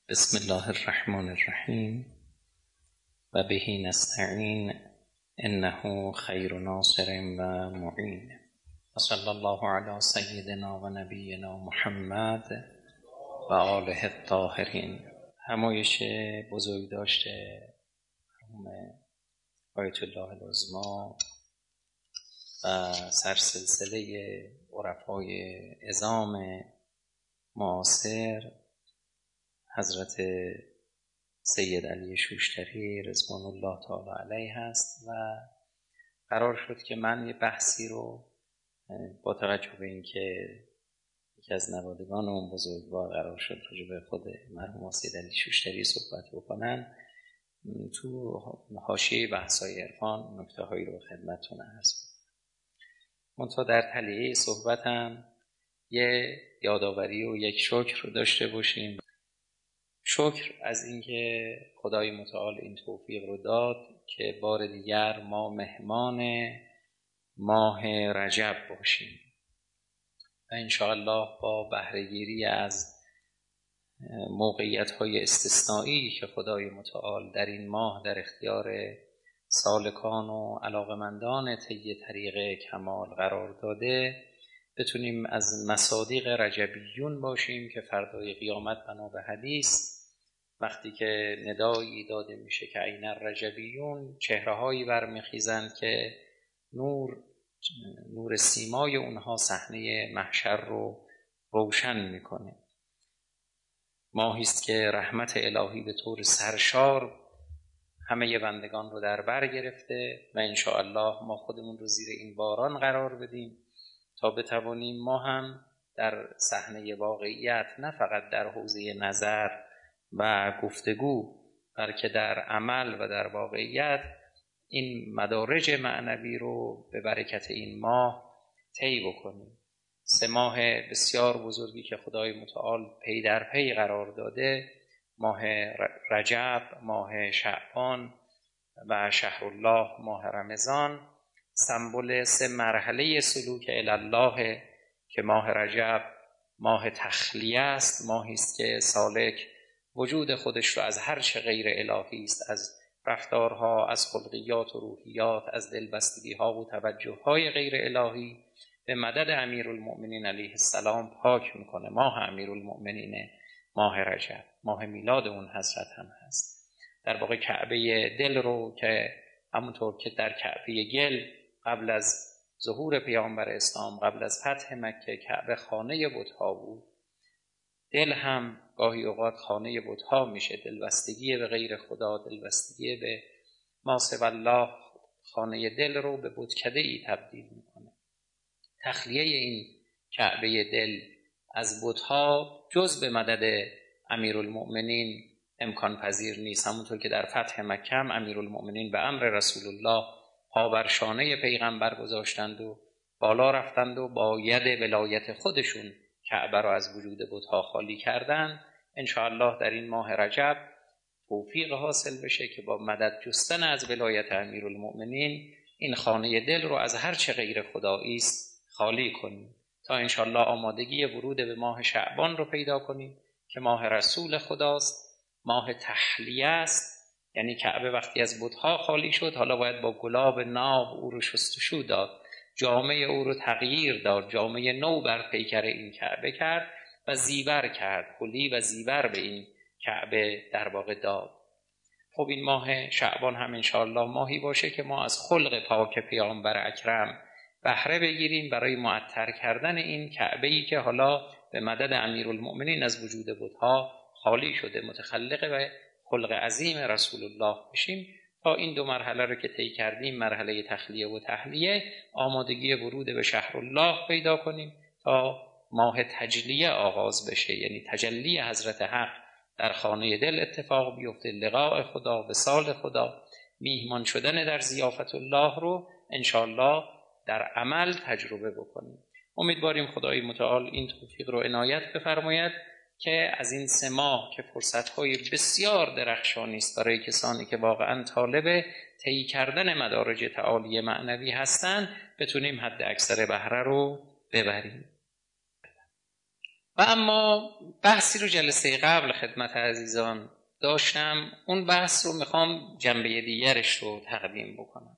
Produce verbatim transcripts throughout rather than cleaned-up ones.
بسم الله الرحمن الرحیم و به نستعین انه خیر ناصر و معین و صلی الله علی سیدنا و نبینا محمد و آله الطاهرین. همایش بزرگ داشته مرحوم آیت الله العظمی و سرسلسله عرفای عظام معاصر حضرت سید علی شوشتری رضوان الله تعالی علیه هست و قرار شد که من یه بحثی رو با توجه به اینکه یکی از نوادگان اون بزرگوار قرار شد راجع به خود مرحوم سید علی شوشتری صحبت بکنن، تو حاشیه بحث‌های عرفان نکته هایی رو خدمتتون عرض کنم. منتها در تلیه صحبتم یه یادآوری و یک شکر رو داشته باشیم. شکر از اینکه خدای متعال این توفیق رو داد که بار دیگر ما مهمان ماه رجب باشیم و انشاءالله با بهره‌گیری از موقعیت‌های استثنایی که خدای متعال در این ماه در اختیار سالکان و علاقمندان طی طریق کمال قرار داده بتونیم از مصادیق رجبیون باشیم که فردای قیامت بنا به حدیث وقتی که ندایی داده میشه که این رجبیون چهره‌هایی برمیخیزند که نور نور سیمای اونها صحنه محشر رو روشن میکنه. ماهی است که رحمت الهی به طور سرشار همه بندگان رو در بر گرفته و انشاءالله ما خودمون رو زیر این باران قرار بدیم تا بتوانیم ما هم در صحنه واقعیت نه فقط در حوزه نظر و گفتگو بلکه در عمل و در واقعیت این مدارج معنوی رو به برکت این ماه طی بکنیم. سه ماه بسیار بزرگی که خدای متعال پی در پی قرار داده، ماه رجب، ماه شعبان و شهرالله ماه رمضان، سمبل سه مرحله سلوک الی الله که ماه رجب ماه تخلیه است، ماهی است که سالک وجود خودش رو از هر چه غیر الهی است، از رفتارها، از خلقیات و روحیات، از دلبستگی‌ها و توجه‌های غیر الهی به مدد امیرالمؤمنین علیه السلام پاک میکنه. ماه امیرالمؤمنین ماه رجب ماه میلاد اون حضرت هم هست. در واقع کعبه دل رو که همونطور که در کعبه گل قبل از ظهور پیامبر اسلام، قبل از فتح مکه کعبه خانه بت‌ها بود، دل هم گاهی اوقات خانه بت‌ها میشه. دلبستگی به غیر خدا، دلبستگی به ما سوی الله خانه دل رو به بتکده‌ای تبدیل میکنه. تخلیه این کعبه دل از بت‌ها جز به مدد امیرالمؤمنین امکان پذیر نیست. همونطور که در فتح مکه امیرالمؤمنین به امر رسول الله پا بر شانه پیغمبر گذاشتند و بالا رفتند و با ید ولایت خودشون کعبه را از وجود بت‌ها خالی کردند. انشاءالله در این ماه رجب توفیق حاصل بشه که با مدد جستن از ولایت امیرالمؤمنین این خانه دل رو از هر چه غیر خدایی است خالی کنیم تا انشاءالله آمادگی ورود به ماه شعبان رو پیدا کنیم که ماه رسول خداست، ماه تحلیه است. یعنی کعبه وقتی از بت‌ها خالی شد حالا باید با گلاب ناب او رو شستشو داد، جامعه او رو تغییر داد، جامعه نو بر پیکر این کعبه کرد و زیور کرد، حلی و زیور به این کعبه در واقع داد. خب این ماه شعبان هم انشاءالله ماهی باشه که ما از خلق پاک پیامبر اکرم بهره بگیریم برای معطر کردن این کعبه‌ای که حالا به مدد امیرالمؤمنین از وجود بت‌ها خالی شده، متخلق و خلق عظیم رسول الله بشیم. تا این دو مرحله رو که طی کردیم، مرحله تخلیه و تحلیه، آمادگی ورود به شهرالله پیدا کنیم تا ماه تجلیه آغاز بشه، یعنی تجلی حضرت حق در خانه دل اتفاق بیفته، لقاء خدا، وصال خدا، میهمان شدن در ضیافت الله رو انشاءالله در عمل تجربه بکنیم. امیدواریم خدای متعال این توفیق رو عنایت بفرماید که از این سه ماه که فرصت‌های بسیار درخشانی است برای کسانی که واقعاً طالب طی کردن مدارج تعالی معنوی هستند بتونیم حد اکثر بهره رو ببریم. و اما بحثی رو جلسه قبل خدمت عزیزان داشتم، اون بحث رو میخوام جنبه دیگرش رو تقدیم بکنم.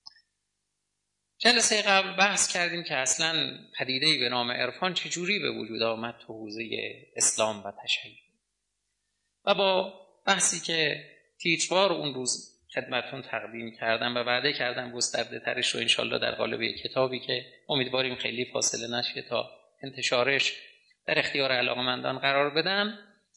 جلسه قبل بحث کردیم که اصلاً پدیده‌ای به نام عرفان چجوری به وجود آمد تو حوزه اسلام و تشیع، و با بحثی که تیتروار اون روز خدمتون تقدیم کردم و وعده کردم گسترده ترش رو انشالله در قالب یک کتابی که امیدواریم خیلی فاصله نشه تا انتشارش در اختیار علاقه‌مندان قرار بدم،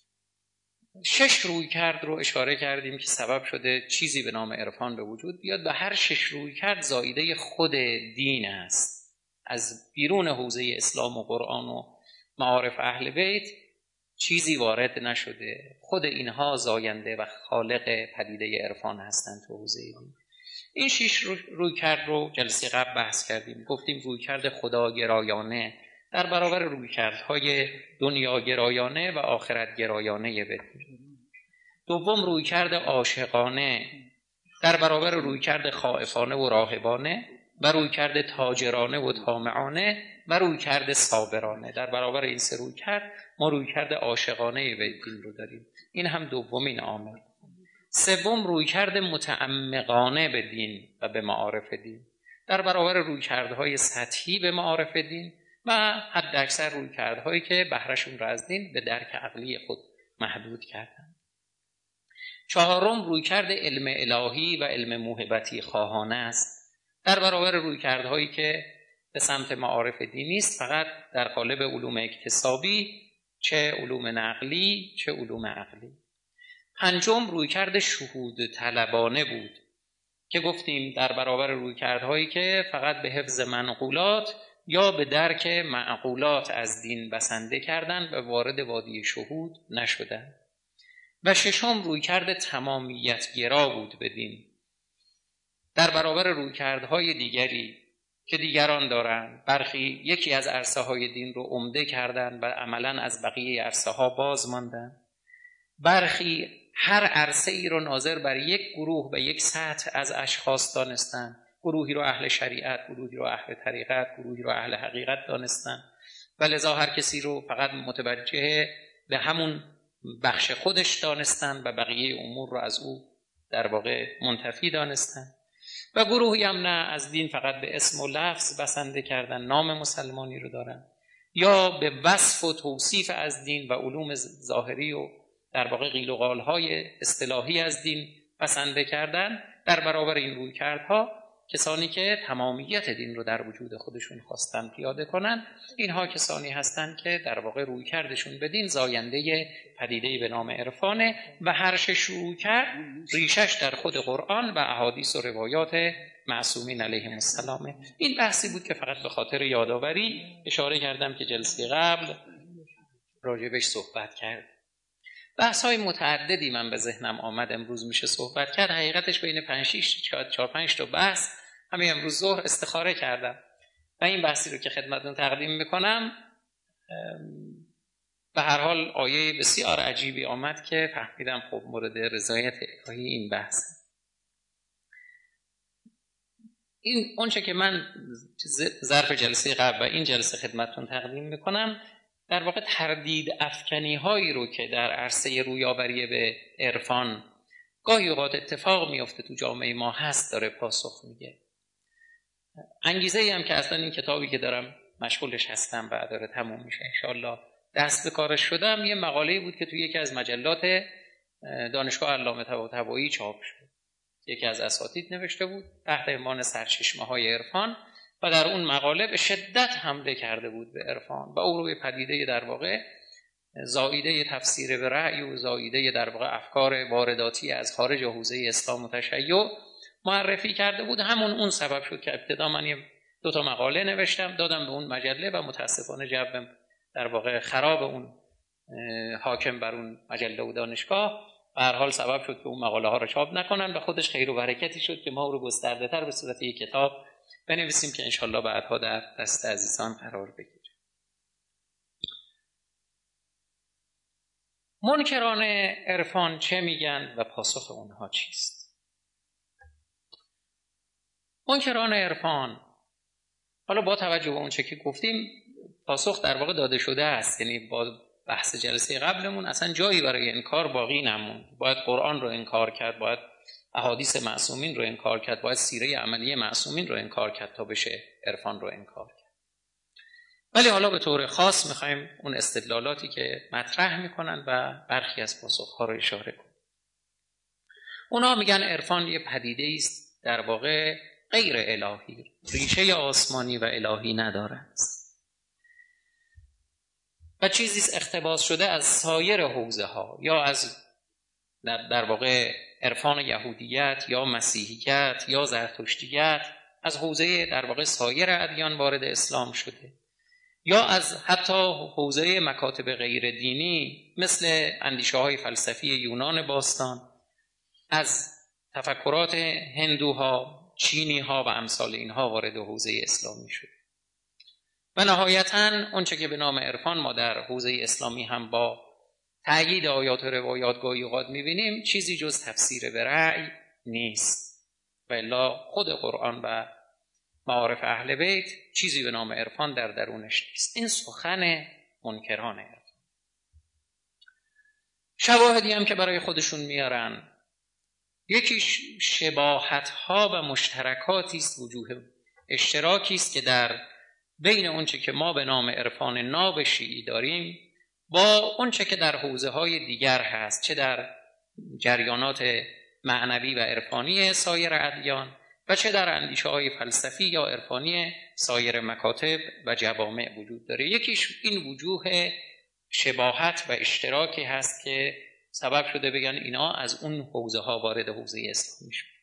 شش رویکرد رو اشاره کردیم که سبب شده چیزی به نام عرفان به وجود بیاد و هر شش رویکرد زایده خود دین است. از بیرون حوزه اسلام و قرآن و معارف اهل بیت چیزی وارد نشده، خود اینها زاینده و خالق پدیده عرفان هستند تو حوزه دین. این شش رویکرد رو جلسه قبل بحث کردیم، گفتیم رویکرد خداگرایانه در برابر رویکردهای دنیاگرایانه و آخرتگرایانه بدیم. دوم رویکرد عاشقانه در برابر رویکرد خائفانه و راهبانه و رویکرد تاجرانه و طامعانه و رویکرد صابرانه. در برابر این سه رویکرد ما رویکرد عاشقانه به دین رو داریم، این هم دومین عامل. سوم رویکرد متعمقانه به دین و به معارف دین در برابر رویکردهای سطحی به معارف دین و حد اکثر رویکردهایی که بهرهشون را از دین به درک عقلی خود محدود کردن. چهارم رویکرد علم الهی و علم موهبتی خواهانه است در برابر رویکردهایی که به سمت معارف دینی است، فقط در قالب علوم اکتسابی، چه علوم نقلی چه علوم عقلی. پنجم رویکرد شهود طلبانه بود که گفتیم در برابر رویکردهایی که فقط به حفظ منقولات یا به درک معقولات از دین بسنده کردند و وارد وادی شهود نشدند. و ششم رویکرد تمامیت گرا بود به دین در برابر رویکردهای دیگری که دیگران دارند. برخی یکی از عرصه های دین رو عمده کردند و عملاً از بقیه عرصه ها باز ماندند. برخی هر عرصه ای رو ناظر بر یک گروه و یک سطح از اشخاص دانستند، گروهی رو اهل شریعت، گروهی رو اهل طریقت، گروهی رو اهل حقیقت دانستند و لذا هر کسی رو فقط متوجه به همون بخش خودش دانستند و بقیه امور رو از او در واقع منتفی دانستند. و گروهی هم نه، از دین فقط به اسم و لفظ بسنده کردن، نام مسلمانی رو دارن، یا به وصف و توصیف از دین و علوم ظاهری و در واقع قیل و قالهای اصطلاحی از دین بسنده کردن. در برابر این رویکردها کسانی که تمامیت دین رو در وجود خودشون خواستن پیاده کنن، اینها کسانی هستند که در واقع رویکردشون به دین زاینده پدیده‌ای به نام عرفانه و هر شش رویکرد ریشش در خود قرآن و احادیث و روایات معصومین علیهم السلام. این بحثی بود که فقط به خاطر یادآوری اشاره کردم که جلسه قبل راجبش صحبت کرد. بحث های متعددی من به ذهنم آمد امروز میشه صحبت کرد. حقیقتش بین پنج شش چهار پنج تا بحث همین امروز ظهر استخاره کردم و این بحثی رو که خدمتتون تقدیم میکنم به هر حال آیه بسیار عجیبی آمد که فهمیدم خب مورد رضایت الهی این بحث. این اونچه که من ظرف جلسه قبل و این جلسه خدمتتون تقدیم میکنم در واقع تردید افکنی هایی رو که در عرصه رویاوری به عرفان گاهی اوقات اتفاق میفته تو جامعه ما هست داره پاسخ میگه. انگیزه ای هم که اصلا این کتابی که دارم مشغولش هستم و داره تموم میشه انشاءالله دست به کارش شدم، یه مقاله‌ای بود که تو یکی از مجلات دانشگاه علامه طباطبایی چاپ شد. یکی از اساتید نوشته بود تحت عنوان سرچشمه‌های عرفان و در اون مقاله به شدت حمله کرده بود به عرفان و او رو به پدیده در واقع زائیده تفسیر به رأی و زائیده در واقع افکار وارداتی از خارج حوزه اسلام و تشیع معرفی کرده بود. همون اون سبب شد که ابتدا من یه دو تا مقاله نوشتم دادم به اون مجله و متاسفانه جو در واقع خراب اون حاکم بر اون مجله و دانشگاه به هر حال سبب شد که اون مقاله ها رو چاپ نکنن و خودش خیر و برکتی شد که ما رو گسترده تر به صورت یک کتاب بنویسیم که انشالله بعدها در دست عزیزان قرار بگیره. منکران عرفان چه میگن و پاسخ اونها چیست؟ منکران عرفان، حالا با توجه به اون چه که گفتیم پاسخ در واقع داده شده است، یعنی با بحث جلسه قبلمون اصلا جایی برای انکار باقی نموند. باید قرآن رو انکار کرد، باید احادیث معصومین رو انکار کرد، باید سیره عملی معصومین رو انکار کرد تا بشه عرفان رو انکار کرد. ولی حالا به طور خاص میخوایم اون استدلالاتی که مطرح میکنن و برخی از پاسخها رو اشاره کنیم. اونا میگن عرفان یه پدیده است در واقع غیر الهی، ریشه آسمانی و الهی ندارد و چیزی است اقتباس شده از سایر حوزه ها، یا از در واقع عرفان یهودیت یا مسیحیت یا زرتشتیت، از حوزه در واقع سایر ادیان وارد اسلام شده، یا از حتی حوزه مکاتب غیر دینی مثل اندیشه های فلسفی یونان باستان، از تفکرات هندوها، چینی ها و امثال اینها وارد حوزه اسلامی شده. و نهایتاً اونچه که به نام عرفان ما در حوزه اسلامی هم با تأیید آیات و روایات گاهی اوقات می‌بینیم، چیزی جز تفسیر به رأی نیست. و الا خود قرآن و معارف اهل بیت چیزی به نام عرفان در درونش نیست. این سخن منکران عرفان. شواهدی هم که برای خودشون میارن، یکی شباهت‌ها و مشترکاتی است، وجوه اشتراکی است که در بین اونچه که ما به نام عرفان ناب شیعی داریم با اونچه که در حوزه‌های دیگر هست، چه در جریانات معنوی و عرفانی سایر ادیان و چه در اندیشه‌های فلسفی یا عرفانی سایر مکاتب و جوامع وجود داره. یکیش این وجوه شباهت و اشتراکی هست که سبب شده بگن اینا از اون حوزه‌ها وارد حوزه اسلامی شد.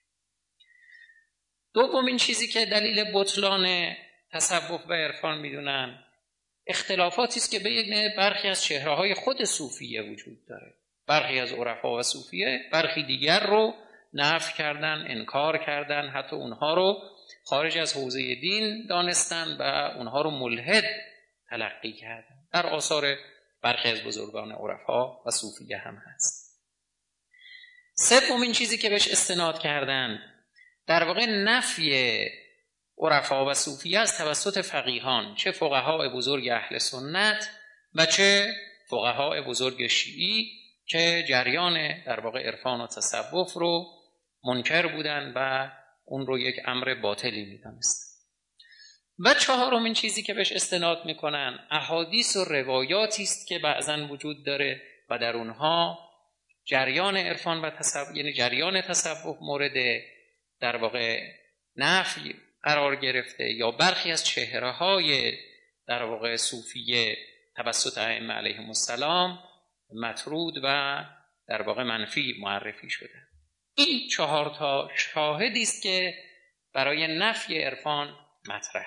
دومین چیزی که دلیل بطلان تصوف و عرفان میدونن، اختلافاتی است که بین برخی از چهره‌های خود صوفیه وجود داره. برخی از عرفا و صوفیه برخی دیگر رو نفی کردن، انکار کردن، حتی اونها رو خارج از حوزه دین دانستن و اونها رو ملحد تلقی کردن. در آثار برخی از بزرگان عرفا و صوفیه هم هست. سومین چیزی که بهش استناد کردن در واقع نفی عرفا و صوفیه از توسط فقیهان، چه فقهای بزرگ اهل سنت و چه فقهای بزرگ شیعی که جریان در واقع عرفان و تصوف رو منکر بودن و اون رو یک امر باطلی می‌دانستن. و چهارمین چیزی که بهش استناد میکنن احادیث و روایاتی است که بعضن وجود داره و در اونها جریان عرفان و تصوف، یعنی جریان تصوف مورد در واقع نفی قرار گرفته، یا برخی از چهره‌های در واقع صوفیه توسط ائمه علیهم السلام مطرود و در واقع منفی معرفی شده. این چهار تا شاهدی است که برای نفی عرفان مطرح.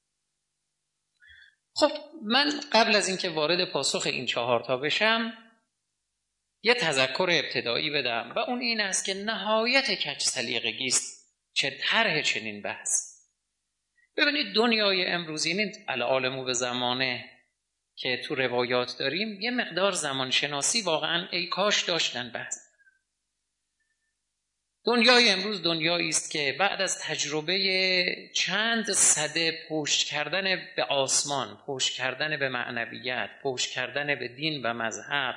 خب من قبل از اینکه وارد پاسخ این چهار تا بشم یه تذکر ابتدایی بدم و اون این است که نهایت کج سلیقگی است چه طرح چنین بحث. ببینید دنیای امروزی این العالم به زمانه که تو روایات داریم یه مقدار زمانشناسی واقعا ای کاش داشتن بحث. دنیای امروز دنیایی است که بعد از تجربه چند سده پشت کردن به آسمان، پشت کردن به معنویت، پشت کردن به دین و مذهب،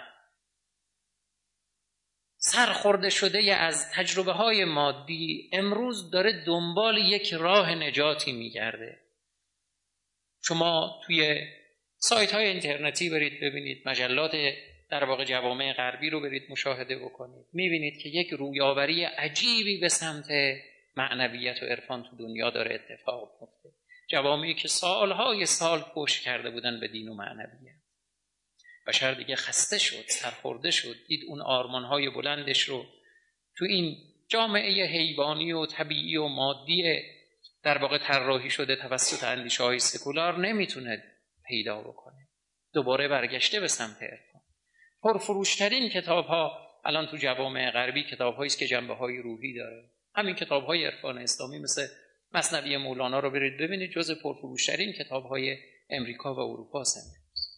سرخورده شده از تجربه های مادی، امروز داره دنبال یک راه نجاتی میگرده. شما توی سایت های اینترنتی برید ببینید، مجلات در واقع جوامع غربی رو برید مشاهده بکنید، میبینید که یک رویاوری عجیبی به سمت معنویت و عرفان تو دنیا داره اتفاق میفته. جوامعی که سالهای سال پشت کرده بودن به دین و معنویت، بشر دیگه خسته شد، سرخورده شد، دید اون آرمانهای بلندش رو تو این جامعه حیوانی و طبیعی و مادی در واقع طراحی شده توسط اندیشه‌های سکولار نمیتونه پیدا بکنه. دوباره برگشته به سمت عرفان. پرفروشترین کتاب‌ها الان تو جوامع غربی کتاب‌هایی است که جنبه‌های روحی داره. همین کتاب‌های عرفان اسلامی مثل مثنوی مولانا رو برید ببینید، جزو پرفروشترین کتاب‌های امریکا و اروپا است.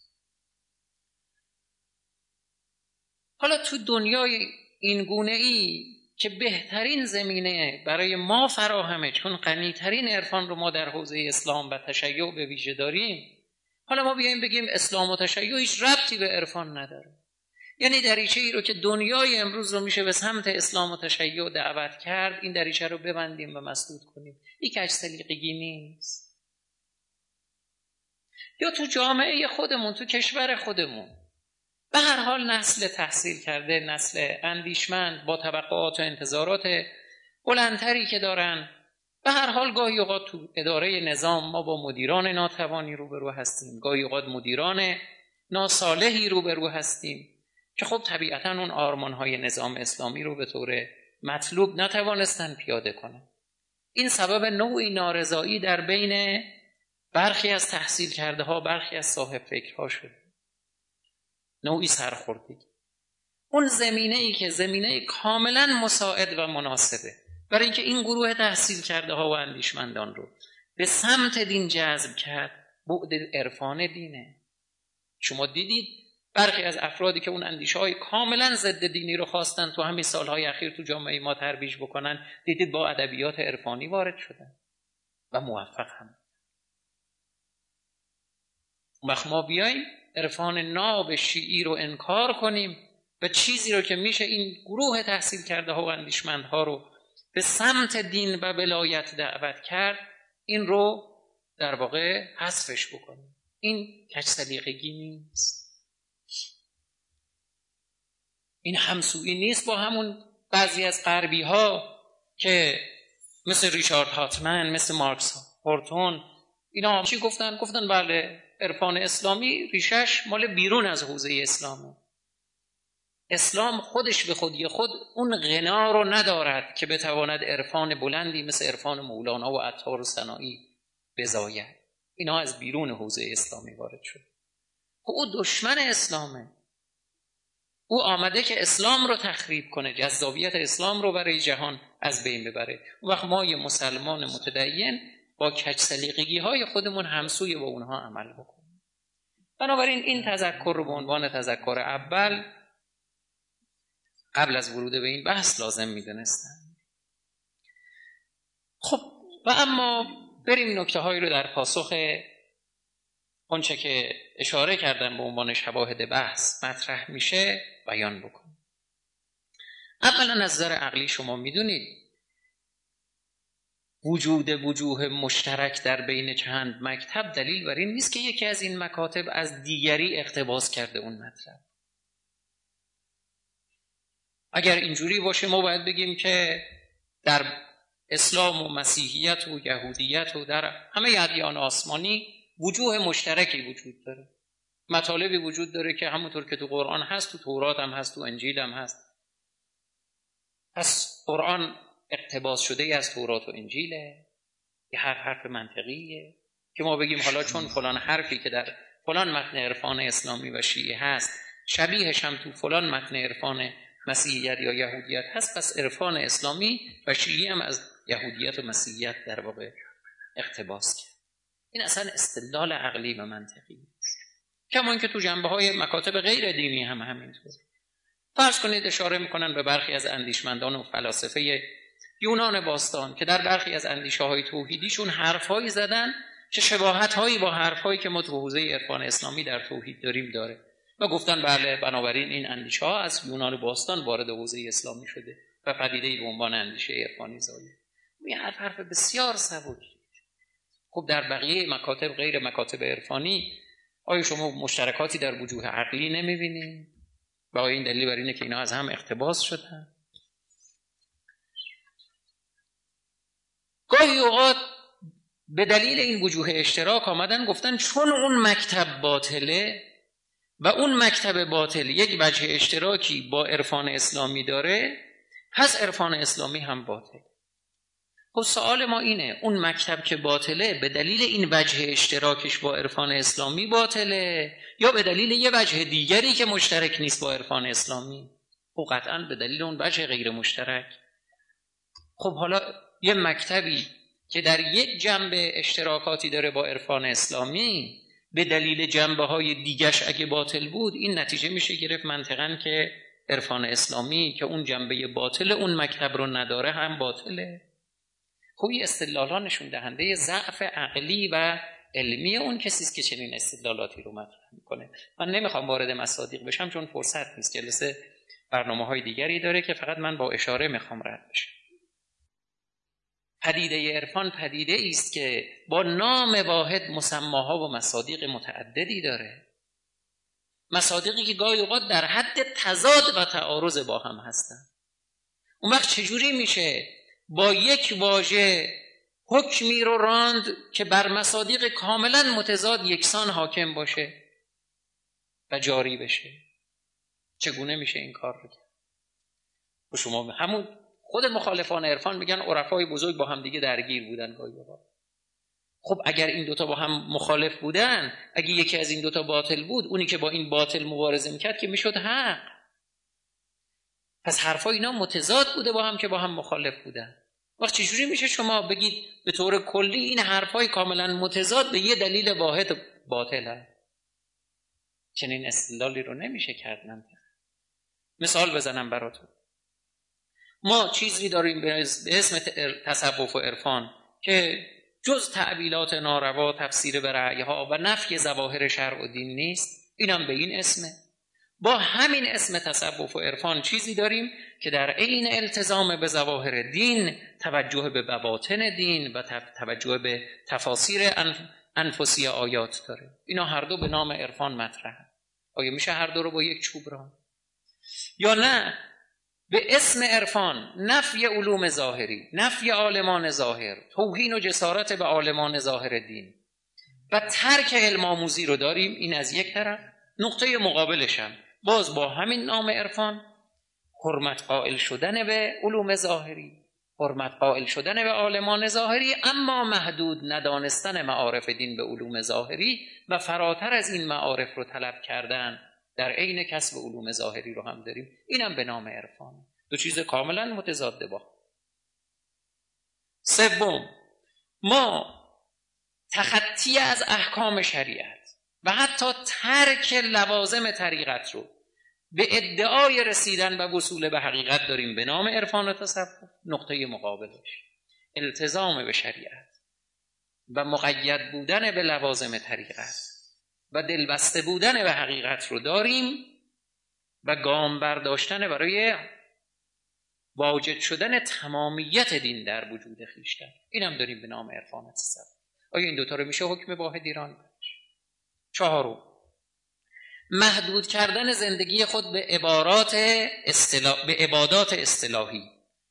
حالا تو دنیای این گونه‌ای که بهترین زمینه برای ما فراهمه، چون غنی‌ترین عرفان رو ما در حوزه اسلام و تشیع به ویژه داریم، حالا ما بیایم بگیم اسلام و تشیع هیچ ربطی به عرفان نداره، یعنی دریچه ای رو که دنیای امروز رو میشه به سمت اسلام و تشیع دعوت کرد، این دریچه رو ببندیم و مسدود کنیم. این کج سلیقگی نیست. یا تو جامعه خودمون، تو کشور خودمون، به هر حال نسل تحصیل کرده، نسل اندیشمند با توقعات و انتظارات بلندتری که دارن، به هر حال گاهی اوقات تو اداره نظام ما با مدیران ناتوانی روبرو هستیم، گاهی اوقات مدیران ناصالحی روبرو هستیم که خب طبیعتاً اون آرمان‌های نظام اسلامی رو به طور مطلوب نتوانستن پیاده کنن. این سبب نوعی نارضایی در بین برخی از تحصیل کرده ها، برخی از صاحب فکرها شده، نوعی سرخوردگی. اون زمینه‌ای که زمینه کاملاً مساعد و مناسبه برای اینکه این گروه تحصیل کرده ها و اندیشمندان رو به سمت دین جذب کرد، بعد عرفان دینه. شما دیدید برخی از افرادی که اون اندیشه های کاملا ضد دینی رو خواستن تو همین سالهای اخیر تو جامعه ما ترویج بکنن، دیدید با ادبیات عرفانی وارد شدن و موفق هم. وقت ما بیاییم عرفان ناب شیعی رو انکار کنیم و چیزی رو که میشه این گروه تحصیل کرده ها و اندیشمندها رو به سمت دین و ولایت دعوت کرد، این رو در واقع حذفش بکنیم. این کج سلیقگی نیست، این همسویی نیست با همون بعضی از غربی ها که مثل ریچارد هاتمن، مثل مارکس هورتون، اینا چی گفتن؟ گفتن بله عرفان اسلامی ریشش مال بیرون از حوزه اسلامه. اسلام خودش به خودی خود اون غنا رو ندارد که بتواند عرفان بلندی مثل عرفان مولانا و عطار و سنایی بزاید. اینا از بیرون حوزه اسلامی وارد شد. او دشمن اسلامه، او آمده که اسلام رو تخریب کنه، جذابیت اسلام رو برای جهان از بین ببره. اون وقت ما یه مسلمان متدین با کج سلیقگی های خودمون همسوی با اونها عمل بکنیم. بنابراین این تذکر رو به عنوان تذکر اول قبل از ورود به این بحث لازم می‌دونستم. خب و اما بریم نکته هایی رو در پاسخ اونچه که اشاره کردم به عنوان شواهد بحث مطرح میشه بیان بکنم. اولا از نظر عقلی شما میدونید وجود وجوه مشترک در بین چند مکتب دلیل بر این نیست که یکی از این مکاتب از دیگری اقتباس کرده اون مطلب. اگر اینجوری باشه ما باید بگیم که در اسلام و مسیحیت و یهودیت و در همه ادیان آسمانی وجوه مشترکی وجود داره، مطالبی وجود داره که همونطور که تو قرآن هست، تو تورات هم هست، تو انجیل هم هست. پس قرآن اقتباس شده ای از تورات و انجیله، یه هر حرف منطقیه که ما بگیم حالا چون فلان حرفی که در فلان متن عرفان اسلامی و شیعه هست شبیهش هم تو فلان متن عرفان مسیحیت یا یهودیت هست، پس عرفان اسلامی و شیعی هم از یهودیت و مسیحیت در واقع اقتباس کرد. این اصلا استدلال عقلی و منطقی است. کما اینکه تو جنبه‌های مکاتب غیر دینی هم همینطور. فرض کنید اشاره میکنن به برخی از اندیشمندان و فلاسفه یونان باستان که در برخی از اندیشه‌های توحیدیشون حرف‌هایی زدن که شباهت‌هایی با حرف‌هایی که ما تو حوزه عرفان اسلامی در توحید داریم داره و گفتن بله بنابراین این اندیشه‌ها از یونان باستان وارد حوزه اسلامی شده و پدیده‌ای به عنوان اندیشه عرفانی زاید. این حرف حرف بسیار سبکی. خب در بقیه مکاتب غیر مکاتب عرفانی آیا شما مشترکاتی در وجوه عقلی نمی‌بینید؟ با این دلیل بر اینه که اینا از هم اقتباس شدن. گاهی اوقات به دلیل این وجوه اشتراک آمدن گفتن چون اون مکتب باطله و اون مکتب باطل یک وجه اشتراکی با عرفان اسلامی داره، پس عرفان اسلامی هم باطل. خب سوال ما اینه اون مکتب که باطله به دلیل این وجه اشتراکش با عرفان اسلامی باطله یا به دلیل یه وجه دیگری که مشترک نیست با عرفان اسلامی؟ خب قطعاً به دلیل اون وجه غیر مشترک. خب حالا یه مکتبی که در یک جنبه اشتراکاتی داره با عرفان اسلامی به دلیل جنبه های دیگش اگه باطل بود، این نتیجه میشه گرفت منطقاً که عرفان اسلامی که اون جنبه باطل اون مکتب رو نداره هم باطله. خب این استدلال‌ها نشون دهنده ضعف عقلی و علمی اون کسی است که چنین استدلالاتی رو مطرح میکنه. من نمیخوام وارد مصادیق بشم چون فرصت نیست، جلسه برنامه‌های دیگری داره که فقط من با اشاره میخوام رد بشم. پدیده عرفان پدیده است که با نام واحد مسماها و مصادیق متعددی داره، مصادیقی که گاهی اوقات در حد تضاد و تعارض با هم هستن. اون وقت چجوری میشه با یک واژه حکمی رو راند که بر مصادیق کاملا متضاد یکسان حاکم باشه و جاری بشه؟ چگونه میشه این کار رو کرد؟ و شما همون خود مخالفان عرفان میگن عرفای بزرگ با هم دیگه درگیر بودن گاهی اوقات. خب اگر این دوتا با هم مخالف بودن، اگه یکی از این دوتا باطل بود، اونی که با این باطل مبارزه میکرد که میشد حق. پس حرفا اینا متضاد بوده با هم که با هم مخالف بودن. وقت چجوری میشه شما بگید به طور کلی این حرفای کاملا متضاد به یه دلیل واحد باطل هست؟ چنین استدلالی رو نمیشه کرد. من مثال بزنم براتون. ما چیزی داریم به اسم تصوف و عرفان که جز تعبیلات ناروا، تفسیر به رأیها و نفی ظواهر شرع و دین نیست. اینم به این اسمه. با همین اسم تصوف و عرفان چیزی داریم که در عین التزام به ظواهر دین توجه به بواطن دین و توجه به تفاسیر انفسی آیات داره. اینا هر دو به نام عرفان مطرحه. آیا میشه هر دو رو با یک چوب ران؟ یا نه به اسم عرفان نفی علوم ظاهری، نفی عالمان ظاهر، توهین و جسارت به عالمان ظاهر دین و ترک علم آموزی رو داریم. این از یک طرف. نقطه مقابلش هم باز با همین نام عرفان حرمت قائل شدن به علوم ظاهری، حرمت قائل شدن به عالمان ظاهری، اما محدود ندانستن معارف دین به علوم ظاهری و فراتر از این معارف رو طلب کردن در عین کسب علوم ظاهری رو هم داریم. اینم به نام عرفان. دو چیز کاملا متضاد با. سوم، ما تخطی از احکام شریعت و حتی ترک لوازم طریقت رو به ادعای رسیدن و وصول به حقیقت داریم به نام عرفان و تصوف. نقطه مقابلش التزام به شریعت و مقید بودن به لوازم طریقت و دلبسته بودن به حقیقت رو داریم و گام برداشتن برای واجد شدن تمامیت دین در وجود خویشتن. اینم داریم به نام عرفان و تصوف. آیا این دوتا رو میشه حکم واحد ایران؟ چهارم، محدود کردن زندگی خود به عبارات اصطلاح، به عبادات اصطلاحی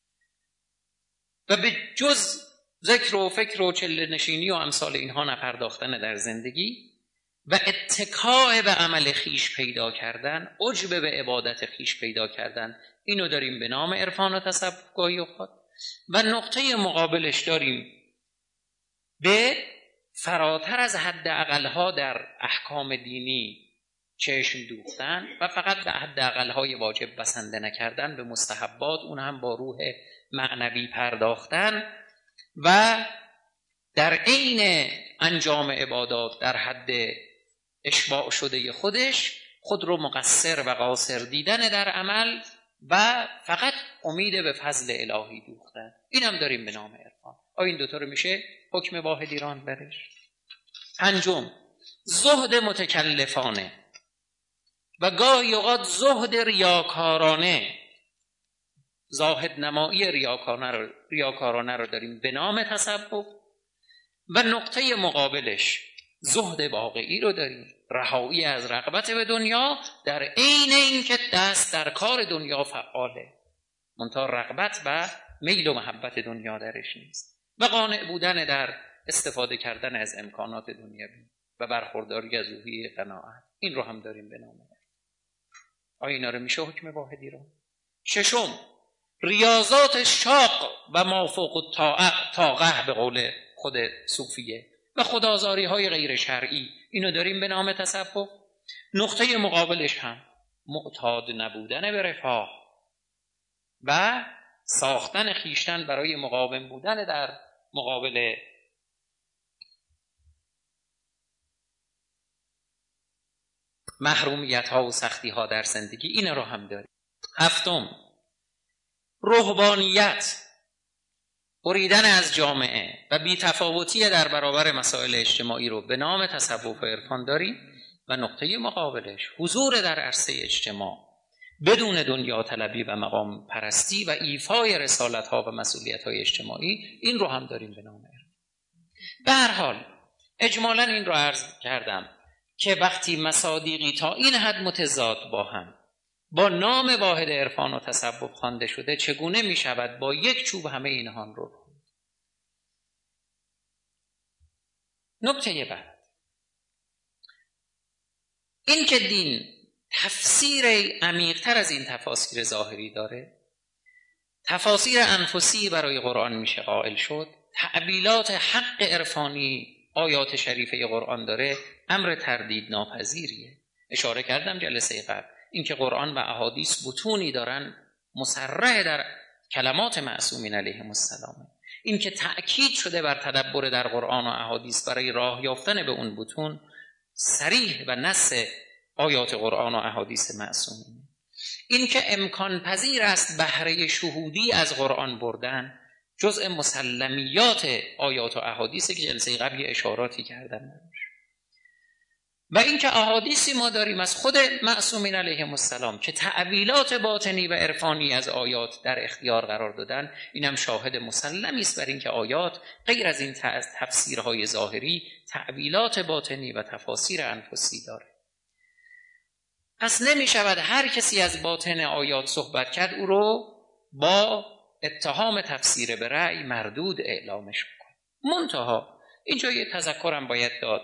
و به جز ذکر و فکر و چله نشینی و امثال اینها نپرداختن در زندگی و اتکاء به عمل خیش پیدا کردن، عجب به عبادت خیش پیدا کردن. اینو داریم به نام عرفان و تصوف گاهی اوقات. و نقطه مقابلش داریم به فراتر از حد اقلها در احکام دینی چشم دوختن و فقط به حد اقلهای واجب بسنده نکردن، به مستحبات اون هم با روح معنوی پرداختن و در عین انجام عبادات در حد اشباع شده خودش خود رو مقصر و قاصر دیدن در عمل و فقط امید به فضل الهی دوختن. اینم داریم به نام عرفان. آیا این دوتا رو میشه حکم واحد ایران برش؟ پنجم، زهد متکلفانه و گاهی اوقات زهد ریاکارانه، زاهد نمایی ریاکارانه رو, ریاکارانه رو داریم به نام تصوف. و نقطه مقابلش زهد واقعی رو داریم، رهایی از رغبت به دنیا در عین اینکه دست در کار دنیا فعاله، منتها رغبت و میل و محبت دنیا درش نیست، و قانع بودن در استفاده کردن از امکانات دنیوی و برخورداری از روحی قناعت. این رو هم داریم به نام. آیا اینا رو میشه حکم واحدی رو؟ ششم، ریاضات شاق و مافوق الطاقه به قول خود صوفیه و خدازاری های غیر شرعی. اینو داریم به نام تصوف. نقطه مقابلش هم معتاد نبودن به رفاه و ساختن خیشتن برای مقاوم بودن در مقابل محرومیت ها و سختی ها در زندگی. این رو هم داریم. هفتم، رهبانیت بریدن از جامعه و بی‌تفاوتی در برابر مسائل اجتماعی رو به نام تصوف و عرفان داریم و نقطه مقابلش حضور در عرصه اجتماع بدون دنیا طلبی و مقام پرستی و ایفای رسالت ها و مسئولیت های اجتماعی، این رو هم داریم به نام عرفان. به هر حال اجمالاً این رو عرض کردم که وقتی مصادیقی تا این حد متضاد با هم با نام واحد عرفان و تصوف خوانده شده، چگونه می شود با یک چوب همه اینها رو خواند؟ نکته بعد این که دین تفسیر عمیق‌تر از این تفاسیر ظاهری داره، تفاسیر انفسی برای قرآن میشه قائل شد، تعبیلات حق عرفانی آیات شریفه قرآن داره، امر تردید ناپذیریه. اشاره کردم جلسه قبل اینکه قرآن و احادیث بطونی دارن مصرح در کلمات معصومین علیهم السلام، این که تأکید شده بر تدبر در قرآن و احادیث برای راه یافتن به اون بطون صریح و نص آیات قرآن و احادیث معصومین، این که امکان پذیر است بهره شهودی از قرآن بردن جزء مسلمیات آیات و احادیثی که جلسه قبل اشاراتی کردم، و این که احادیثی ما داریم از خود معصومین علیهم السلام که تعبیلات باطنی و عرفانی از آیات در اختیار قرار دادن، اینم شاهد مسلمی است بر این که آیات غیر از این تفسیرهای ظاهری تعبیلات باطنی و تفاسیر انفسی داره. پس نمی شود هر کسی از باطن آیات صحبت کرد او رو با اتهام تفسیر به رأی مردود اعلامش بکن. منتها اینجا یه تذکرم باید داد،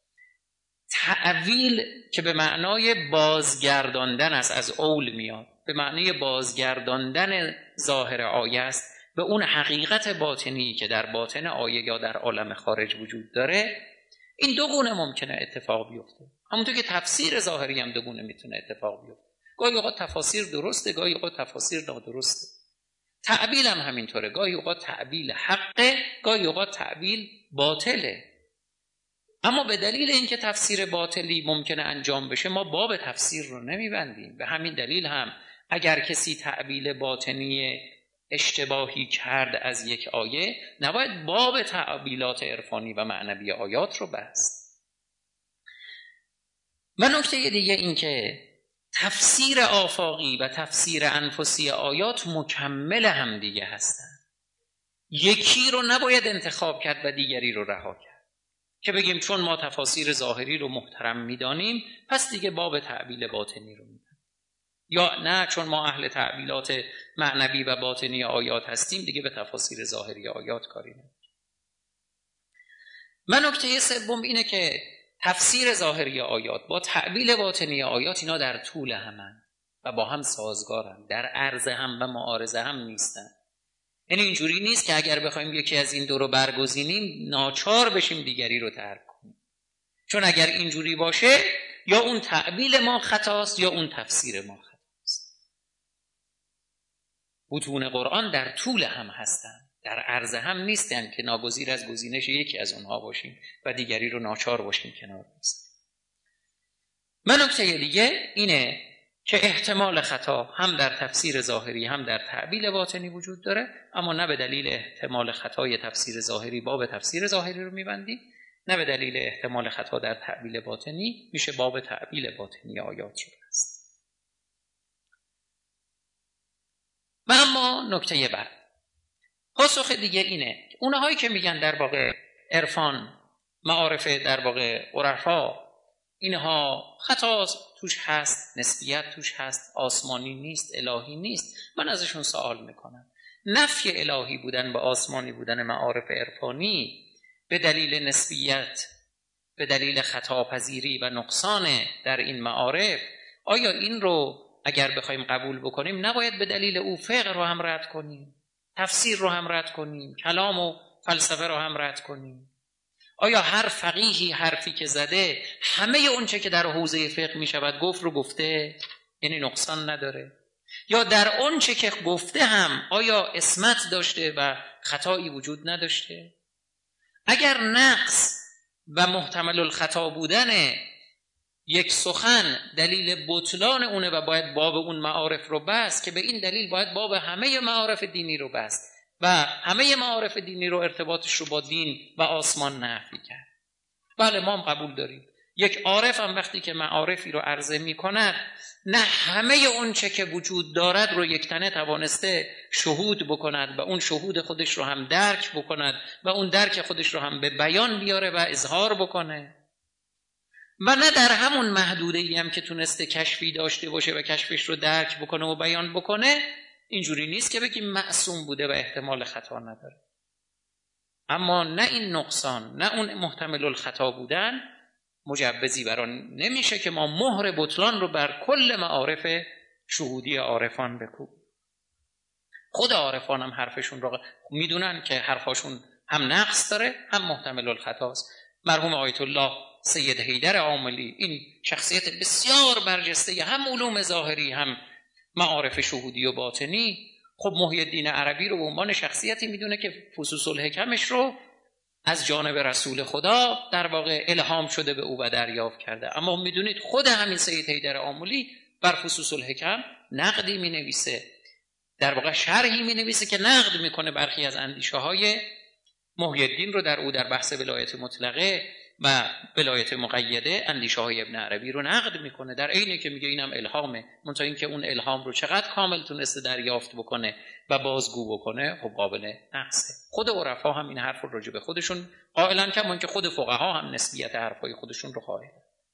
تعویل که به معنای بازگرداندن است، از اول میاد، به معنای بازگرداندن ظاهر آیه است به اون حقیقت باطنی که در باطن آیه یا در عالم خارج وجود داره. این دو گونه ممکنه اتفاق بیفته، همونطور که تفسیر ظاهری هم دو گونه میتونه اتفاق بیفته. گاهی اوقات تفاسیر درسته، گاهی اوقات تفاسیر نادرسته. تعبیل هم همینطوره، گاهی اوقات تعبیل حقه، گاهی اوقات تعبیل باطله. اما به دلیل اینکه تفسیر باطلی ممکنه انجام بشه ما باب تفسیر رو نمیبندیم. به همین دلیل هم اگر کسی تعبیل باطنی اشتباهی کرد از یک آیه، نباید باب تعبیلات عرفانی و معنوی آیات رو بست. و نکته دیگه این که تفسیر آفاقی و تفسیر انفسی آیات مکمل هم دیگه هستن. یکی رو نباید انتخاب کرد و دیگری رو رها کرد که بگیم چون ما تفاسیر ظاهری رو محترم میدانیم پس دیگه باب تعبیل باطنی رو میدن، یا نه چون ما اهل تعبیلات معنوی و باطنی آیات هستیم دیگه به تفاسیر ظاهری آیات کاری نداریم. و نکته سوم اینه که تفسیر ظاهری آیات با تعبیل باطنی آیات اینا در طول همن و با هم سازگارن، در عرض هم و معارضه هم نیستن. یعنی اینجوری نیست که اگر بخوایم یکی از این دو رو برگزینیم ناچار بشیم دیگری رو ترک کنیم، چون اگر اینجوری باشه یا اون تعبیل ما خطاست یا اون تفسیر ما خطاست. بطون قرآن در طول هم هستن، در عرض هم نیستن که ناگزیر از گزینش یکی از اونها باشیم و دیگری رو ناچار باشیم کنار بذاریم. و نکته دیگه اینه که احتمال خطا هم در تفسیر ظاهری هم در تعبیل باطنی وجود داره، اما نه به دلیل احتمال خطای تفسیر ظاهری باب تفسیر ظاهری رو میبندیم، نه به دلیل احتمال خطا در تعبیل باطنی میشه باب تعبیل باطنی آیات رو بست. و اما نکته بعد، پاسخ دیگه اینه اونهایی که میگن در واقع عرفان معارف در واقع عرفا اینها خطا توش هست، نسبیت توش هست، آسمانی نیست، الهی نیست، من ازشون سوال میکنم نفی الهی بودن و آسمانی بودن معارف عرفانی به دلیل نسبیت، به دلیل خطاپذیری و نقصان در این معارف، آیا این رو اگر بخوایم قبول بکنیم نباید به دلیل او فقه رو هم رد کنیم، تفسیر رو هم رد کنیم، کلام و فلسفه رو هم رد کنیم؟ آیا هر فقیهی حرفی که زده همه اونچه که در حوزه فقه می شود گفت رو گفته، یعنی نقصان نداره؟ یا در اونچه که گفته هم آیا عصمت داشته و خطایی وجود نداشته؟ اگر نقص و محتمل الخطا بودن یک سخن دلیل بطلان اونه و باید باب اون معارف رو بست، که به این دلیل باید باب همه معارف دینی رو بست و همه معارف دینی رو، ارتباطش رو با دین و آسمان نفی کرد. بله ما هم قبول داریم یک عارف هم وقتی که معارفی رو عرضه می کند نه همه اون چه که وجود دارد رو یکتنه توانسته شهود بکند و اون شهود خودش رو هم درک بکند و اون درک خودش رو هم به بیان بیاره و اظهار بکنه، و نه در همون محدوده‌ای هم که تونسته کشفی داشته باشه و کشفش رو درک بکنه و بیان بکنه. اینجوری نیست که بگیم معصوم بوده و احتمال خطا نداره. اما نه این نقصان، نه اون محتمل الخطا بودن مجوزی بران نمیشه که ما مهر بطلان رو بر کل معارف شهودی عارفان بکوبیم. خود عارفان هم حرفشون رو میدونن که حرفاشون هم نقص داره هم محتمل الخطاست. مرحوم آیت الله سید حیدر عاملی، این شخصیت بسیار برجسته هم علوم ظاهری هم معارف شهودی و باطنی، خب محی الدین عربی رو به عنوان شخصیتی میدونه که فصوص الحکمش رو از جانب رسول خدا در واقع الهام شده به او و دریافت کرده. اما میدونید خود همین سید حیدر عاملی بر فصوص الحکم نقدی مینویسه، در واقع شرحی مینویسه که نقد میکنه برخی از اندیشه های محی الدین رو در او در بحث ولایت مطلقه و ولایت مقیده. اندیشه های ابن عربی رو نقد میکنه، در عینی که میگه اینم الهامه، منتها این که اون الهام رو چقدر کامل تونسته دریافت بکنه و بازگو بکنه خب قابل نقصه. خود عرفا هم این حرف رو راجع به خودشون قائلن، کما اینکه خود فقها هم نسبیت حرفای خودشون رو قائلن.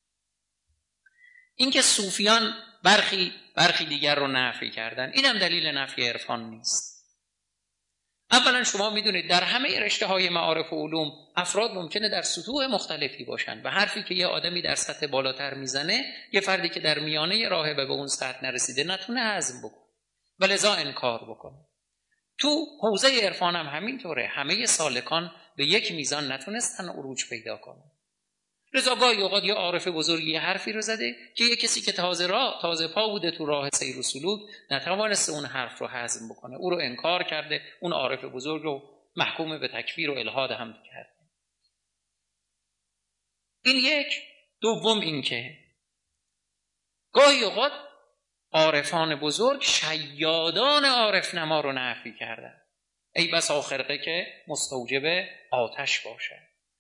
این که صوفیان برخی برخی دیگر رو نفی کردن، اینم دلیل نفی عرفان نیست. اولا شما میدونید در همه رشته های معارف و علوم افراد ممکنه در سطوح مختلفی باشن و حرفی که یه آدمی در سطح بالاتر میزنه یه فردی که در میانه راهه و به اون سطح نرسیده نتونه هضم بکنه و لذا انکار بکنه. تو حوزه عرفان هم همینطوره، همه سالکان به یک میزان نتونستن عروج پیدا کنن. لذا گاهی اوقات یه عارف بزرگی یه حرفی رو زده که یه کسی که تازه راه تازه پا بوده تو راه سیر و سلوک نتوانسته اون حرف رو هضم بکنه، او رو انکار کرده، اون عارف بزرگ رو محکوم به تکفیر و الحاد هم کرده. این یک. دوم این که گاهی اوقات عارفان بزرگ شیادان عارف نما رو نفی کردن، ای بسا خرقه که مستوجب آتش باشه.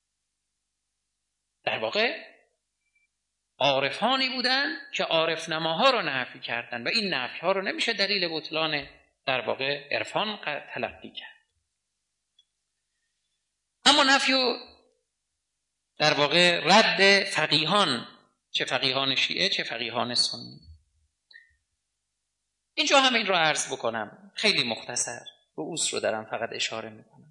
در واقع عارفانی بودن که عارف نماها رو نفی کردن و این نفی ها رو نمیشه دلیل بطلان در واقع عرفان تلقی کرد. اما نفی و در واقع رد فقیهان، چه فقیهان شیعه چه فقیهان سنی. اینجا هم این رو عرض بکنم خیلی مختصر، رؤوس رو دارم فقط اشاره میکنم.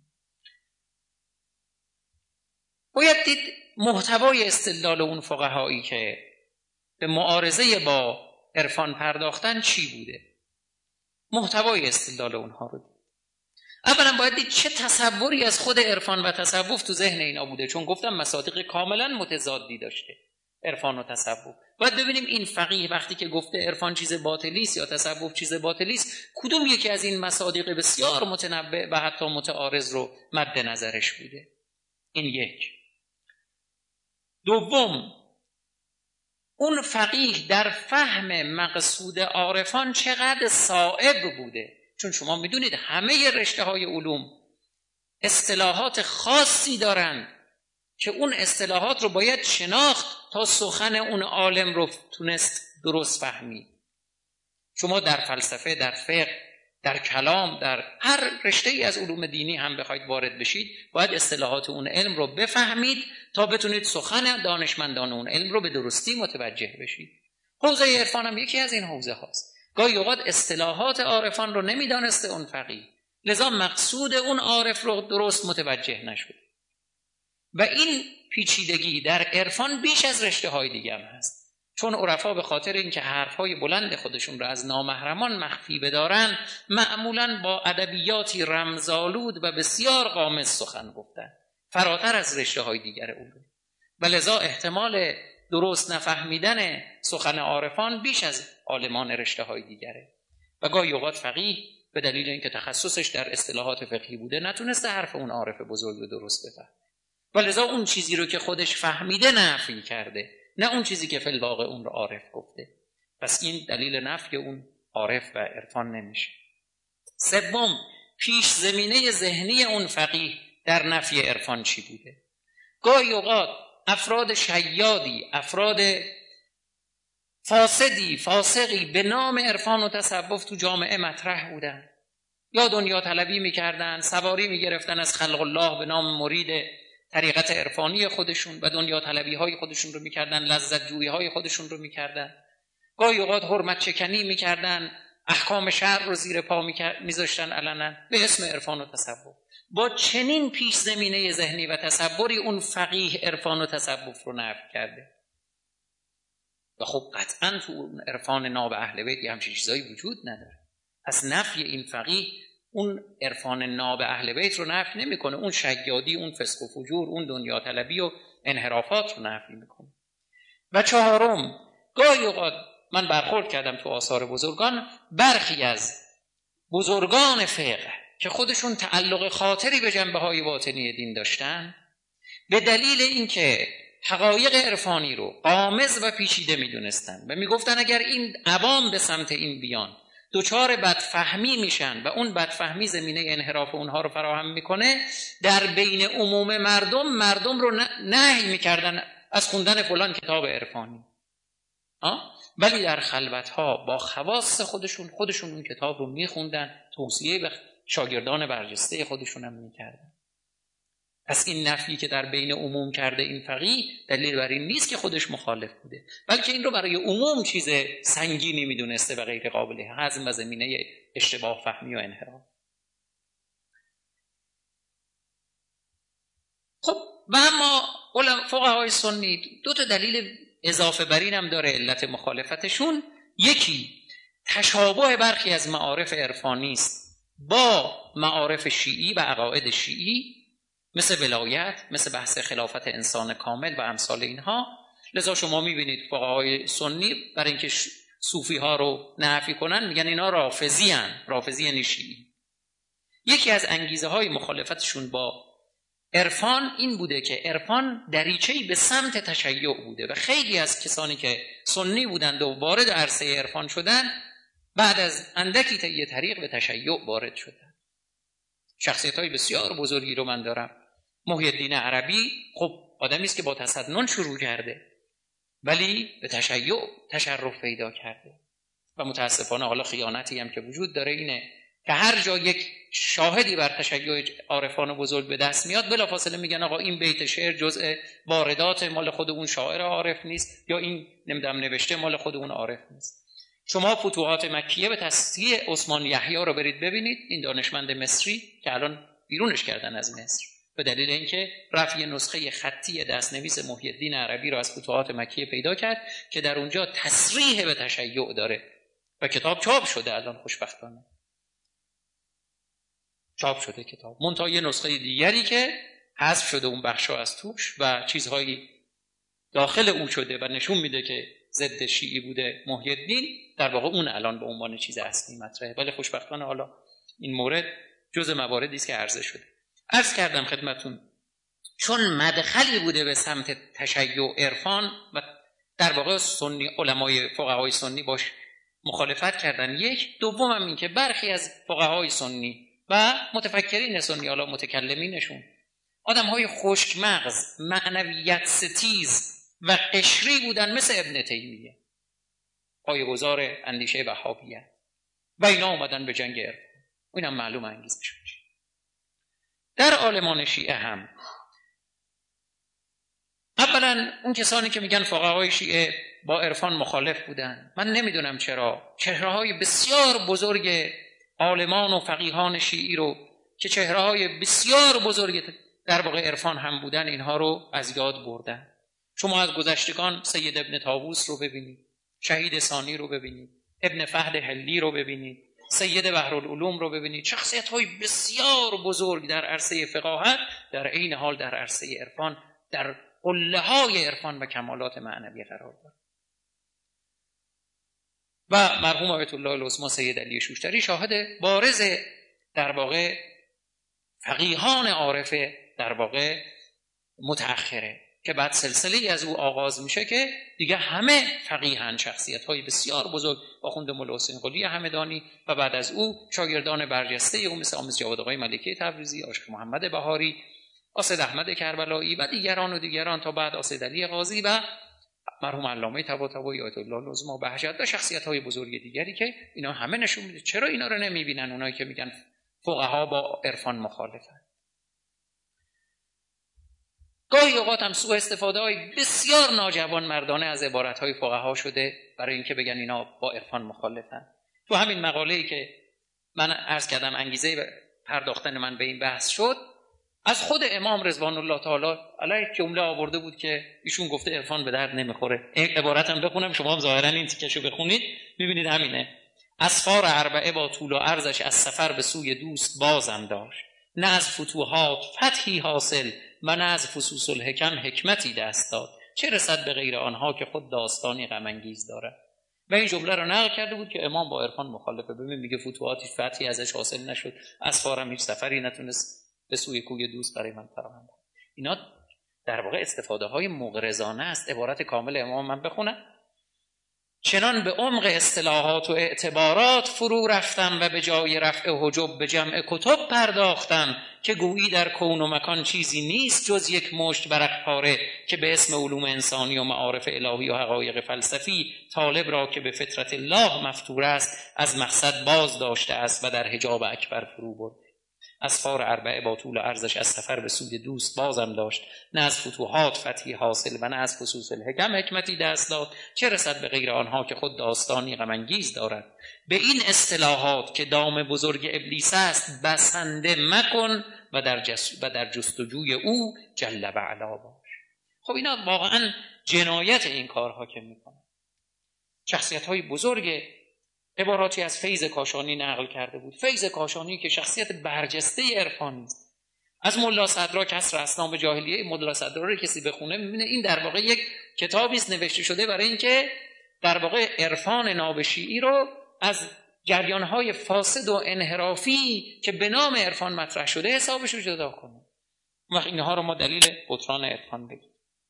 باید دید محتوای استدلال اون فقهایی که به معارضه با عرفان پرداختن چی بوده. محتوای استدلال اونها رو دید. اولا باید دید چه تصوری از خود عرفان و تصوف تو ذهن اینا بوده، چون گفتم مصادیق کاملا متضادی داشته عرفان و تصوف. باید ببینیم این فقیه وقتی که گفته عرفان چیز باطلی است یا تصوف چیز باطلی است، کدوم یکی از این مصادیق بسیار متنوع و حتی متعارض رو مد نظرش بوده. این یک. دوم، اون فقیه در فهم مقصود عارفان چقدر صائب بوده، چون شما میدونید همه رشته های علوم اصطلاحات خاصی دارند که اون اصطلاحات رو باید شناخت تا سخن اون عالم رو تونست درست فهمید. شما در فلسفه، در فقه، در کلام، در هر رشته ای از علوم دینی هم بخواید وارد بشید باید اصطلاحات اون علم رو بفهمید تا بتونید سخن دانشمندان اون علم رو به درستی متوجه بشید. حوزه عرفان هم یکی از این حوزه هاست. گاهی اوقات اصطلاحات عارفان رو نمیدانسته اون فقیه، لذا مقصود اون عارف رو درست متوجه نشد. و این پیچیدگی در عرفان بیش از رشته های دیگه هم هست، چون عرفا به خاطر اینکه حرفهای بلند خودشون رو از نامحرمان مخفی بدارن معمولاً با ادبیاتی رمزآلود و بسیار غامض سخن گفتن، فراتر از رشته های دیگر علوم، و لذا احتمال درست نفهمیدن سخن عارفان بیش از عالمان رشته های دیگره. و گاهی اوقات فقیه به دلیل اینکه تخصصش در اصطلاحات فقهی بوده نتونسته حرف اون عارف بزرگ رو درست بفهمه، و لذا اون چیزی رو که خودش فهمیده نفی کرده، نه اون چیزی که فی الواقع اون رو عارف گفته. پس این دلیل نفی اون عارف و عرفان نمیشه. سوم، پیش زمینه ذهنی اون فقیه در نفی عرفان چی بوده. گاهی اوقات افراد شیادی، افراد فاسدی، فاسقی به نام عرفان و تصوف تو جامعه مطرح بودن، یا دنیا طلبی میکردن، سواری میگرفتن از خلق الله به نام مرید طریقت عرفانی خودشون و دنیا طلبی های خودشون رو میکردن، لذت جویی های خودشون رو میکردن. گاهی اوقات حرمت چکنی میکردن، احکام شرع رو زیر پا میذاشتن علنا به اسم عرفان و تصوف. با چنین پیش زمینه ذهنی و تصوری اون فقیه عرفان و تصوف رو نفی کرده. و خب قطعا تو اون عرفان ناب اهل بیت یه همچین چیزایی وجود نداره. پس نفی این فقیه اون عرفان ناب اهل بیت رو نفی نمیکنه، اون شیادی، اون فسق و فجور، اون دنیا طلبی و انحرافات رو نفی میکنه. و چهارم، گاهی اوقات من برخورد کردم تو آثار بزرگان، برخی از بزرگان فقه که خودشون تعلق خاطری به جنبه‌های باطنی دین داشتن، به دلیل اینکه حقایق عرفانی رو غامض و پیچیده میدونستن و میگفتن اگر این عوام به سمت این بیان دوچار بدفهمی میشن و اون بدفهمی زمینه انحراف اونها رو فراهم میکنه، در بین عموم مردم مردم رو نهی میکردن از خوندن فلان کتاب عرفانی، ولی در خلوتها با خواص خودشون خودشون اون کتاب رو میخوندن، توصیه به شاگردان برجسته خودشون هم میکردن. پس این نفی که در بین عموم کرده این فقیه دلیل بر این نیست که خودش مخالف بوده، بلکه این رو برای عموم چیز سنگینی میدونسته و غیر قابل هضم و زمینه اشتباه فهمی و انحراف. خب و اما فقهای سنی دو تا دلیل اضافه بر این هم داره علت مخالفتشون. یکی تشابه برخی از معارف عرفانی است با معارف شیعی و عقاید شیعی، مثل ولایت، مثل بحث خلافت انسان کامل و امثال اینها. لذا شما میبینید فقهای سنی برای اینکه صوفی ها رو نفی کنن میگن اینا رافضی هن، رافضی یعنی شیعی. یکی از انگیزه های مخالفتشون با عرفان این بوده که عرفان دریچه‌ای به سمت تشیع بوده و خیلی از کسانی که سنی بودند و وارد عرصه عرفان شدن بعد از اندکی طی طریق به تشیع وارد شدن. شخصیت‌های بسیار بزرگی رو من دارم. محی الدین عربی خب آدمی است که با تسنن شروع کرده ولی به تشیع تشرف پیدا کرده و متاسفانه حالا خیانتی هم که وجود داره اینه که هر جا یک شاهدی بر تشیع عارفان بزرگ به دست میاد بلافاصله میگن آقا این بیت شعر جزء واردات مال خود اون شاعر عارف نیست، یا این نمیدونم نوشته مال خود اون عارف نیست. شما فتوحات مکیه به تصحیح عثمان یحیی رو برید ببینید، این دانشمند مصری که الان بیرونش کردن از مصر به دلیل اینکه رفع نسخه خطی دستنویس محی الدین عربی رو از فتوحات مکیه پیدا کرد که در اونجا تصریح به تشیع داره و کتاب چاپ شده، الان خوشبختانه چاپ شده کتاب، منتها یه نسخه دیگری که حذف شده اون بخشا از توش و چیزهایی داخل اون شده و نشون میده که ضد شیعی بوده محی الدین، در واقع اون الان به عنوان چیز اصلی مطرحه. ولی خوشبختانه حالا این مورد جزء مواردی است که عرضه شده. عرض کردم خدمتون چون مدخلی بوده به سمت تشیع عرفان و در واقع سنی علمای فقهای سنی باش مخالفت کردن. یک دوم هم این که برخی از فقهای سنی و متفکرین سنی، حالا متکلمینشون، آدم‌های خشک مغز، معنویت ستیز و قشری بودن، مثل ابن تیمیه، پایه‌گذار اندیشه وهابیه، و اینا اومدن به جنگ عرفان. اینم معلوم انگیزش میشه. در عالمان شیعه هم اولا اون کسانی که میگن فقهای شیعه با عرفان مخالف بودن، من نمیدونم چرا چهره‌های بسیار بزرگ عالمان و فقیهان شیعی رو که چهره‌های بسیار بزرگ در واقع عرفان هم بودن اینها رو از یاد بردن. شما از گذشتگان سید ابن طاووس رو ببینید، شهید ثانی رو ببینید، ابن فهد حلی رو ببینید، سید بحرالعلوم رو ببینید، شخصیت‌های بسیار بزرگ در عرصه فقاهت در عین حال در عرصه عرفان در قله‌های عرفان و کمالات معنوی قرار دارند. و مرحوم آیت الله العظمی سید علی شوشتری شاهد بارز در واقع فقیهان عارف در واقع متأخره که بعد سلسله از او آغاز میشه که دیگه همه فقیهن، شخصیت‌های بسیار بزرگ، آخوند مولا حسین قلی همدانی و بعد از او شاگردان برجسته او مثل آموز جواد آقای ملکه تبریزی، عاشق محمد بهاری، آسد احمد کربلایی و دیگران و دیگران تا بعد آسد علی قاضی و مرحوم علامه طباطبایی، آیت الله العظمی بهجت و شخصیت‌های بزرگ دیگری که اینا همه نشون میده چرا اینا رو نمیبینن اونایی که میگن فقها با عرفان مخالفن. گاهی اوقات هم سوء استفاده های بسیار ناجوان مردانه از عبارت های فقها شده برای اینکه بگن اینا با عرفان مخالفن. تو همین مقاله‌ای که من عرض کردم انگیزه پرداختن من به این بحث شد، از خود امام رضوان الله تعالی علیه جمله آورده بود که ایشون گفته عرفان به درد نمیخوره. این عبارتم بخونم، شما هم ظاهرا این تیکشو بخونید میبینید همینه. اسفار اربعه با طول و عرضش از سفر به سوی دوست بازم داشت، نه از فتوحات فتحی حاصل و نه از فصوص الحکم حکمتی دست داد، چه رسد به غیر آنها که خود داستانی غم انگیز داره. و این جمله رو نقل کرده بود که امام با عرفان مخالفه. ببین میگه فتوحاتی فتحی ازش حاصل نشد، اسفارم هیچ سفری نتونست به سوی کوی دوست برای من فراهم کنه. اینا در واقع استفاده های مغرضانه است. عبارت کامل امام من بخونم: چنان به عمق اصطلاحات و اعتبارات فرو رفتم و به جای رفع حجب به جمع کتب پرداختم که گویی در کون و مکان چیزی نیست جز یک مشت برق پاره که به اسم علوم انسانی و معارف الهی و حقایق فلسفی طالب را که به فطرت الله مفطور است از مقصد باز داشته است و در حجاب اکبر فرو برد. اسفار اربعه با طول عرضش از سفر به سوی دوست بازم داشت، نه از فتوحات فتحی حاصل و نه از فصوص الحکم حکمتی دست داد، چه رسد به غیر آنها که خود داستانی غم انگیز دارد. به این اصطلاحات که دام بزرگ ابلیس است بسنده مکن و در, جس و در جستجوی او جل و علا باش. خب اینا واقعا جنایت این کارها که میکنن. شخصیت های بزرگ عباراتی از فیض کاشانی نقل کرده بود. فیض کاشانی که شخصیت برجسته عرفانی است. از ملا صدرا کسر اسنام جاهلیه، ملا صدرا رو کسی بخونه میبینه این در واقع یک کتابی است نوشته شده برای اینکه در واقع عرفان نابشیعی رو از جریان‌های فاسد و انحرافی که به نام عرفان مطرح شده حسابش رو جدا کنه. وقت اینها رو ما دلیل بطلان عرفان بگیم.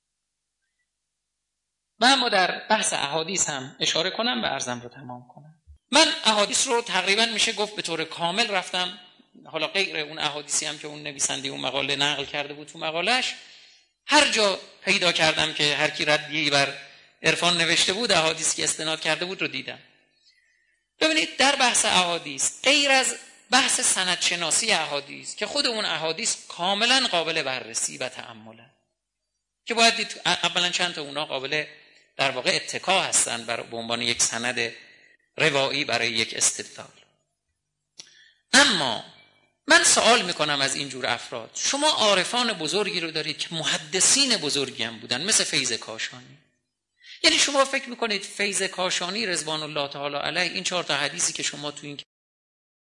و اما در بحث احادیث هم اشاره کنم و عرضم رو تمام کنم. من احادیث رو تقریبا میشه گفت به طور کامل رفتم، حالا غیر اون احادیثی هم که اون نویسنده اون مقاله نقل کرده بود تو مقالش، هر جا پیدا کردم که هر کی ردیه‌ای بر عرفان نوشته بود احادیثی که استناد کرده بود رو دیدم. ببینید در بحث احادیث غیر از بحث سندشناسی احادیث که خود اون احادیث کاملا قابل بررسی و تأمله، که باید دید اولا چند تا اونا قابل در واقع اتکا هستن بر به عنوان یک سند روایی برای یک استدلال. اما من سوال میکنم از اینجور افراد، شما عارفان بزرگی رو دارید که محدثین بزرگی هم بودن مثل فیض کاشانی. یعنی شما فکر میکنید فیض کاشانی رضوان الله تعالی علیه این چهار تا حدیثی که شما تو این